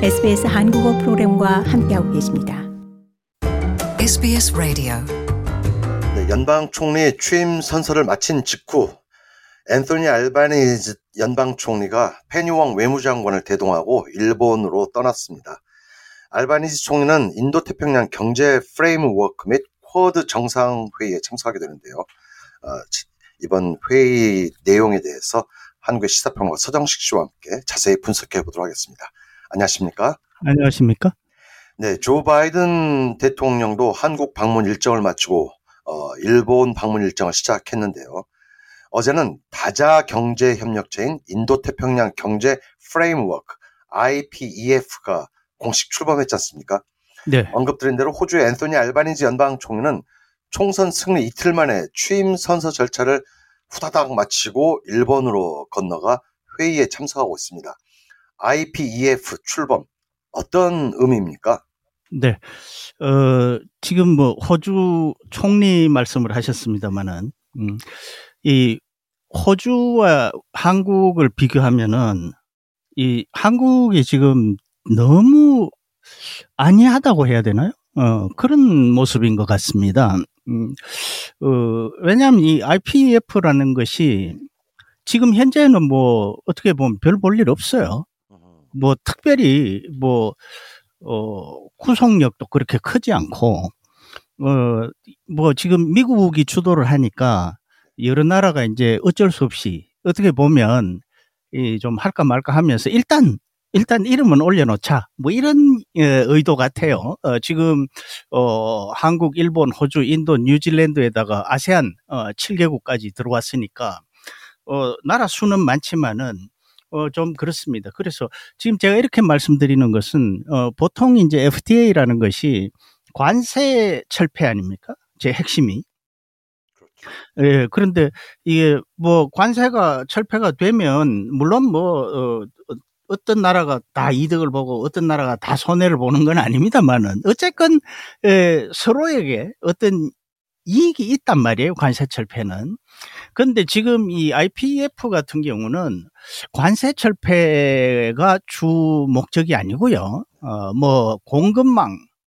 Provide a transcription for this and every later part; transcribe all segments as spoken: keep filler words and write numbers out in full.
에스비에스 한국어 프로그램과 함께하고 계십니다. 에스비에스 라디오. 네, 연방 총리 취임 선서를 마친 직후 앤소니 알바니지 연방 총리가 페니웡 외무장관을 대동하고 일본으로 떠났습니다. 알바니지 총리는 인도태평양 경제 프레임워크 및 쿼드 정상회의에 참석하게 되는데요. 어, 이번 회의 내용에 대해서 한국의 시사평론가 서정식 씨와 함께 자세히 분석해 보도록 하겠습니다. 안녕하십니까? 안녕하십니까? 네, 조 바이든 대통령도 한국 방문 일정을 마치고 어, 일본 방문 일정을 시작했는데요. 어제는 다자 경제 협력체인 인도태평양 경제 프레임워크 아이피이에프가 공식 출범했지 않습니까? 네. 언급드린 대로 호주의 앤소니 알바니지 연방 총리는 총선 승리 이틀 만에 취임 선서 절차를 후다닥 마치고 일본으로 건너가 회의에 참석하고 있습니다. 아이피이에프 출범 어떤 의미입니까? 네. 어, 지금 뭐 호주 총리 말씀을 하셨습니다만은 음, 이 호주와 한국을 비교하면은 이 한국이 지금 너무 안이하다고 해야 되나요? 어, 그런 모습인 것 같습니다. 음, 어, 왜냐하면 이 아이피이에프라는 것이 지금 현재는 뭐 어떻게 보면 별 볼 일 없어요. 뭐 특별히 뭐 어, 구속력도 그렇게 크지 않고 어, 뭐 지금 미국이 주도를 하니까 여러 나라가 이제 어쩔 수 없이 어떻게 보면 이 좀 할까 말까 하면서 일단 일단 이름은 올려놓자 뭐 이런 의도 같아요. 어, 지금 어, 한국, 일본, 호주, 인도, 뉴질랜드에다가 아세안 어, 칠 개국까지 들어왔으니까 어, 나라 수는 많지만은 어, 좀 그렇습니다. 그래서 지금 제가 이렇게 말씀드리는 것은 어, 보통 이제 에프티에이라는 것이 관세 철폐 아닙니까? 제 핵심이. 예, 그런데 이게 뭐 관세가 철폐가 되면 물론 뭐 어, 어떤 나라가 다 이득을 보고 어떤 나라가 다 손해를 보는 건 아닙니다만은 어쨌건 에, 서로에게 어떤 이익이 있단 말이에요. 관세 철폐는. 그런데 지금 이 아이피이에프 같은 경우는 관세 철폐가 주 목적이 아니고요. 어, 뭐 공급망,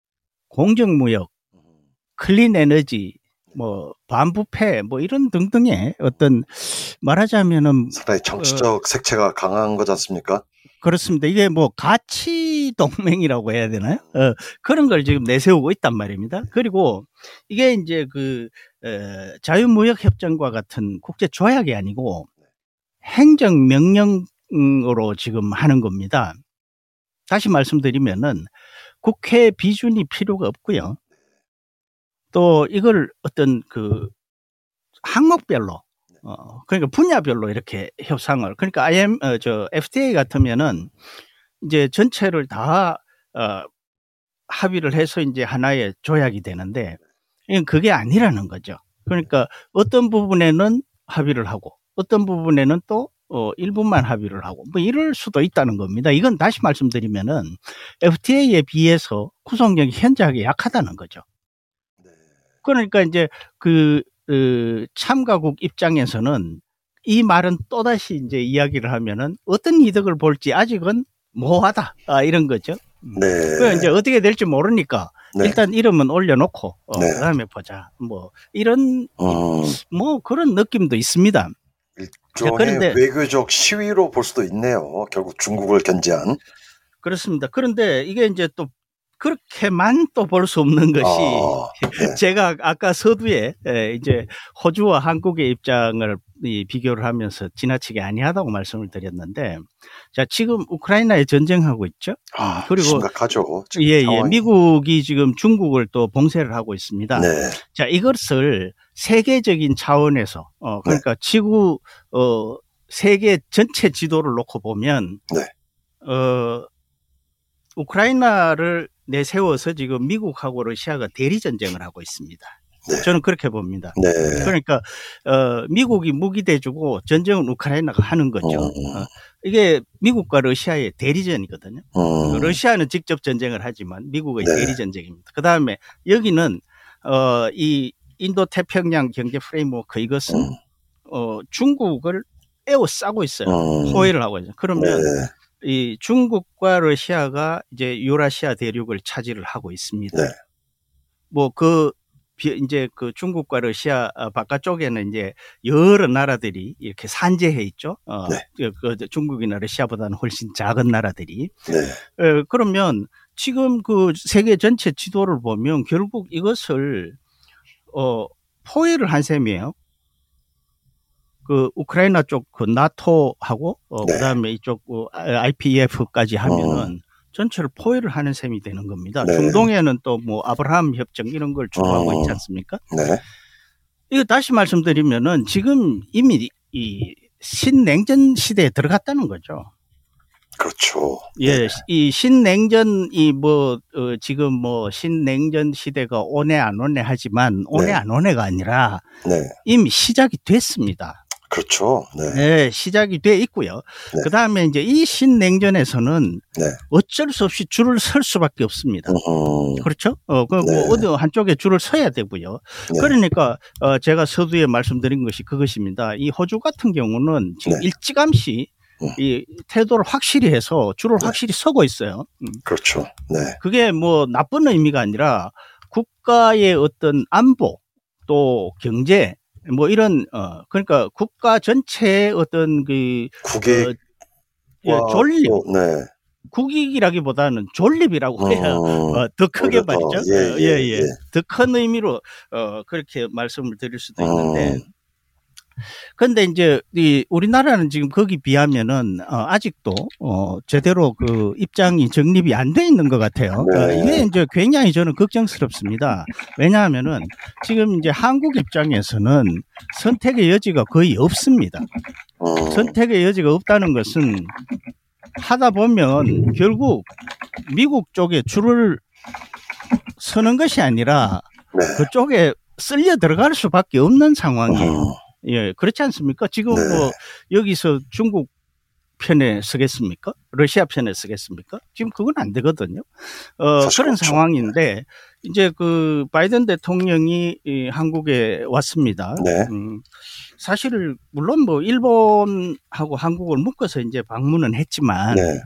공정무역, 클린 에너지, 뭐 반부패 뭐 이런 등등의 어떤 말하자면은 상당히 정치적 어, 색채가 강한 거지 않습니까? 그렇습니다. 이게 뭐 가치 동맹이라고 해야 되나요? 어, 그런 걸 지금 내세우고 있단 말입니다. 그리고 이게 이제 그 에, 자유무역협정과 같은 국제 조약이 아니고 행정명령으로 지금 하는 겁니다. 다시 말씀드리면은 국회 비준이 필요가 없고요. 또 이걸 어떤 그 항목별로 어 그러니까 분야별로 이렇게 협상을 그러니까 아이엠 어, 저 에프티에이 같으면은 이제 전체를 다 어, 합의를 해서 이제 하나의 조약이 되는데 이건 그게 아니라는 거죠. 그러니까 어떤 부분에는 합의를 하고 어떤 부분에는 또 어, 일부만 합의를 하고 뭐 이럴 수도 있다는 겁니다. 이건 다시 말씀드리면은 에프티에이에 비해서 구속력이 현저하게 약하다는 거죠. 그러니까 이제 그, 그 참가국 입장에서는 이 말은 또다시 이제 이야기를 하면은 어떤 이득을 볼지 아직은 모호하다. 아, 이런 거죠. 네. 그 이제 어떻게 될지 모르니까 네. 일단 이름은 올려놓고 어, 네. 그다음에 보자. 뭐 이런 음. 뭐 그런 느낌도 있습니다. 일종의 그런데 외교적 시위로 볼 수도 있네요. 결국 중국을 견제한. 그렇습니다. 그런데 이게 이제 또 그렇게만 또 볼 수 없는 것이 어, 네. 제가 아까 서두에 이제 호주와 한국의 입장을 비교를 하면서 지나치게 아니하다고 말씀을 드렸는데, 자 지금 우크라이나에 전쟁하고 있죠. 아, 그리고 심각하죠. 예예, 예, 미국이 지금 중국을 또 봉쇄를 하고 있습니다. 네. 자 이것을 세계적인 차원에서 어 그러니까 네. 지구 어 세계 전체 지도를 놓고 보면 네. 어 우크라이나를 내세워서 지금 미국하고 러시아가 대리 전쟁을 하고 있습니다. 네. 저는 그렇게 봅니다. 네. 그러니까 어, 미국이 무기 대주고 전쟁은 우크라이나가 하는 거죠. 음. 어, 이게 미국과 러시아의 대리전이거든요. 음. 러시아는 직접 전쟁을 하지만 미국의 네. 대리 전쟁입니다. 그 다음에 여기는 어, 이 인도 태평양 경제 프레임워크 이것은 음. 어, 중국을 에워싸고 있어요. 음. 호의를 하고 있어요. 그러면 네. 이 중국과 러시아가 이제 유라시아 대륙을 차지를 하고 있습니다. 네. 뭐 그 이제 그 중국과 러시아 바깥쪽에는 이제 여러 나라들이 이렇게 산재해 있죠. 어, 네. 그 중국이나 러시아보다는 훨씬 작은 나라들이. 네. 에, 그러면 지금 그 세계 전체 지도를 보면 결국 이것을 어, 포위를 한 셈이에요. 그 우크라이나 쪽 그 나토하고 어, 네. 그다음에 이쪽 그 아이피이에프까지 하면은 음. 전체를 포위를 하는 셈이 되는 겁니다. 네. 중동에는 또 뭐 아브라함 협정 이런 걸 주도하고 음. 있지 않습니까? 네. 이거 다시 말씀드리면은 지금 이미 이 신냉전 시대에 들어갔다는 거죠. 그렇죠. 예, 네. 이 신냉전이 뭐 어, 지금 뭐 신냉전 시대가 오네 안 오네 하지만 오네 네. 안 오네가 아니라 네. 이미 시작이 됐습니다. 그렇죠. 네. 네, 시작이 돼 있고요. 네. 그 다음에 이제 이 신냉전에서는 네. 어쩔 수 없이 줄을 설 수밖에 없습니다. 음. 그렇죠? 어, 그, 네. 뭐, 어디 한쪽에 줄을 서야 되고요. 네. 그러니까, 어, 제가 서두에 말씀드린 것이 그것입니다. 이 호주 같은 경우는 지금 네. 일찌감치 음. 이 태도를 확실히 해서 줄을 네. 확실히 서고 있어요. 음. 그렇죠. 네. 그게 뭐 나쁜 의미가 아니라 국가의 어떤 안보 또 경제 뭐 이런 어 그러니까 국가 전체의 어떤 그 국익. 어, 예, 존립 또, 네. 국익이라기보다는 존립이라고 해야 음. 어, 더 크게 오히려 더, 말이죠. 예, 어, 예, 예, 예. 예. 더 큰 의미로 어 그렇게 말씀을 드릴 수도 있는데. 음. 근데 이제 이 우리나라는 지금 거기 비하면은 어, 아직도 어, 제대로 그 입장이 정립이 안 돼 있는 것 같아요. 네. 어, 이게 이제 굉장히 저는 걱정스럽습니다. 왜냐하면은 지금 이제 한국 입장에서는 선택의 여지가 거의 없습니다. 음. 선택의 여지가 없다는 것은 하다 보면 결국 미국 쪽에 줄을 서는 것이 아니라 네. 그쪽에 쓸려 들어갈 수밖에 없는 상황이에요. 음. 예, 그렇지 않습니까? 지금 네. 뭐 여기서 중국 편에 서겠습니까? 러시아 편에 서겠습니까? 지금 그건 안 되거든요. 어, 사실 그런 없죠. 상황인데 이제 그 바이든 대통령이 이 한국에 왔습니다. 네. 음, 사실 물론 뭐 일본하고 한국을 묶어서 이제 방문은 했지만 네.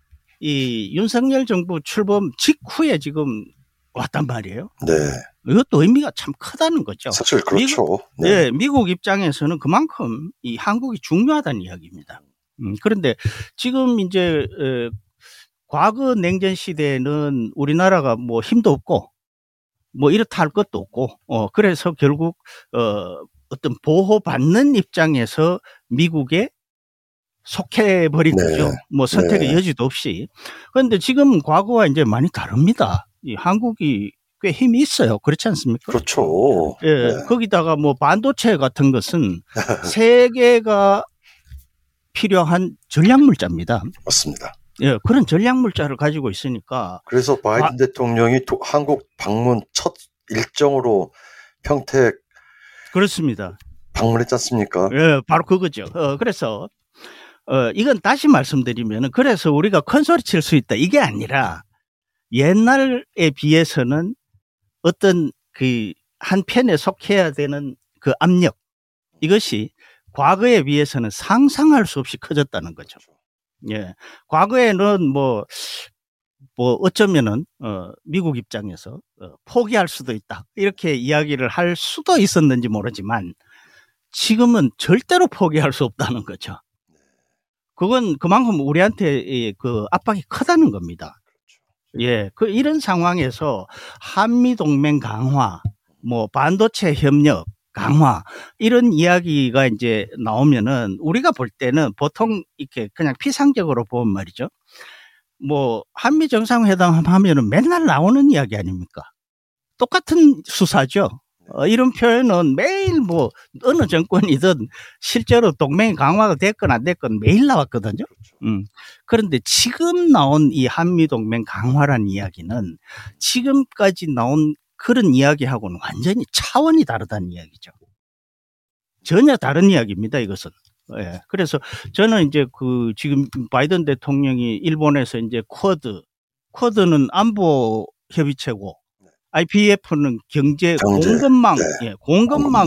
이 윤석열 정부 출범 직후에 지금 왔단 말이에요. 네. 이것도 의미가 참 크다는 거죠. 사실 그렇죠. 네. 예, 미국 입장에서는 그만큼 이 한국이 중요하다는 이야기입니다. 음, 그런데 지금 이제 에, 과거 냉전 시대에는 우리나라가 뭐 힘도 없고 뭐 이렇다 할 것도 없고 어 그래서 결국 어 어떤 보호받는 입장에서 미국에 속해 버린 네. 거죠. 뭐 선택의 네. 여지도 없이. 그런데 지금 과거와 이제 많이 다릅니다. 이 한국이 꽤 힘이 있어요. 그렇지 않습니까? 그렇죠. 예, 네. 거기다가 뭐 반도체 같은 것은 세계가 필요한 전략물자입니다. 맞습니다. 예, 그런 전략물자를 가지고 있으니까. 그래서 바이든 아, 대통령이 도, 한국 방문 첫 일정으로 평택 그렇습니다. 방문했지 않습니까? 예, 바로 그거죠. 어, 그래서, 어, 이건 다시 말씀드리면, 그래서 우리가 큰 소리 칠 수 있다. 이게 아니라, 옛날에 비해서는 어떤 그 한편에 속해야 되는 그 압력, 이것이 과거에 비해서는 상상할 수 없이 커졌다는 거죠. 예. 과거에는 뭐, 뭐, 어쩌면은, 어, 미국 입장에서, 어, 포기할 수도 있다. 이렇게 이야기를 할 수도 있었는지 모르지만, 지금은 절대로 포기할 수 없다는 거죠. 그건 그만큼 우리한테 그 압박이 크다는 겁니다. 예. 그 이런 상황에서 한미동맹 강화, 뭐, 반도체 협력, 강화 이런 이야기가 이제 나오면은 우리가 볼 때는 보통 이렇게 그냥 피상적으로 보면 말이죠. 뭐 한미 정상회담 하면은 맨날 나오는 이야기 아닙니까? 똑같은 수사죠. 어, 이런 표현은 매일 뭐 어느 정권이든 실제로 동맹이 강화가 됐건 안 됐건 매일 나왔거든요. 음. 그런데 지금 나온 이 한미 동맹 강화란 이야기는 지금까지 나온 그런 이야기하고는 완전히 차원이 다르다는 이야기죠. 전혀 다른 이야기입니다, 이것은. 예. 그래서 저는 이제 그 지금 바이든 대통령이 일본에서 이제 쿼드, 쿼드는 안보 협의체고, 아이피이에프는 경제, 경제. 공급망, 네. 예, 공급망 공급망.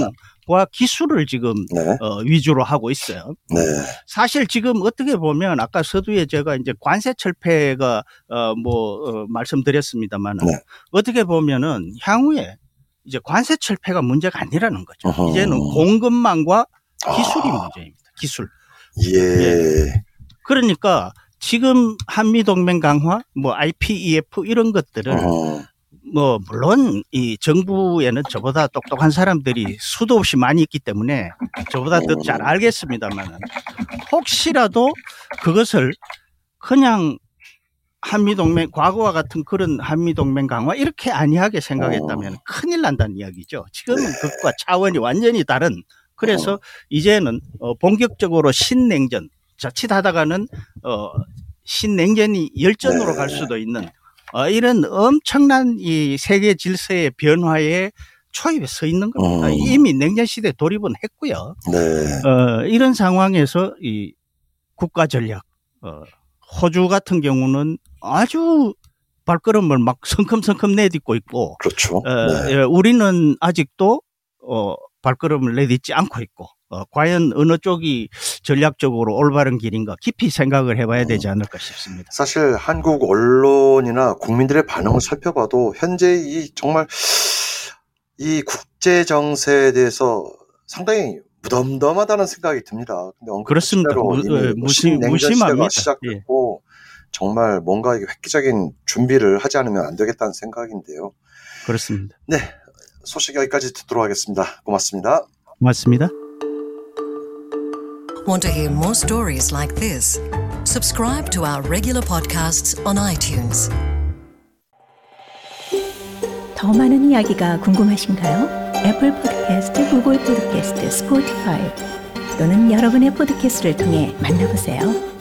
전략과 기술을 지금 네. 어, 위주로 하고 있어요. 네. 사실 지금 어떻게 보면 아까 서두에 제가 이제 관세 철폐가 어, 뭐 어, 말씀드렸습니다만은 네. 어떻게 보면은 향후에 이제 관세 철폐가 문제가 아니라는 거죠. 어허. 이제는 공급망과 기술이 아. 문제입니다. 기술. 예. 예. 그러니까 지금 한미동맹 강화, 뭐 아이피이에프 이런 것들은 어허. 뭐 물론 이 정부에는 저보다 똑똑한 사람들이 수도 없이 많이 있기 때문에 저보다 더 잘 알겠습니다만 혹시라도 그것을 그냥 한미동맹 과거와 같은 그런 한미동맹 강화 이렇게 안이하게 생각했다면 큰일 난다는 이야기죠. 지금은 그것과 차원이 완전히 다른. 그래서 이제는 어 본격적으로 신냉전 자칫하다가는 어 신냉전이 열전으로 갈 수도 있는 어 이런 엄청난 이 세계 질서의 변화에 초입에 서 있는 겁니다. 음. 이미 냉전 시대 돌입은 했고요. 네. 어 이런 상황에서 이 국가 전략 어 호주 같은 경우는 아주 발걸음을 막 성큼성큼 내딛고 있고 그렇죠. 어, 네. 예, 우리는 아직도 어 발걸음을 내딛지 않고 있고 어, 과연 어느 쪽이 전략적으로 올바른 길인가 깊이 생각을 해봐야 되지 않을까 싶습니다. 사실 한국 언론이나 국민들의 반응을 살펴봐도 현재 이 정말 이 국제 정세에 대해서 상당히 무덤덤하다는 생각이 듭니다. 근데 그렇습니다. 대로 무, 이미 예, 뭐 무심, 신냉전 무심합니다. 시대가 시작됐고 정말 뭔가 이게 획기적인 준비를 하지 않으면 안 되겠다는 생각인데요. 그렇습니다. 네, 소식 여기까지 듣도록 하겠습니다. 고맙습니다. 고맙습니다. Want to hear more stories like this? Subscribe to our regular podcasts on iTunes. 더 많은 이야기가 궁금하신가요? 애플 팟캐스트, 구글 팟캐스트, 스포티파이 또는 여러분의 팟캐스트를 통해 만나보세요.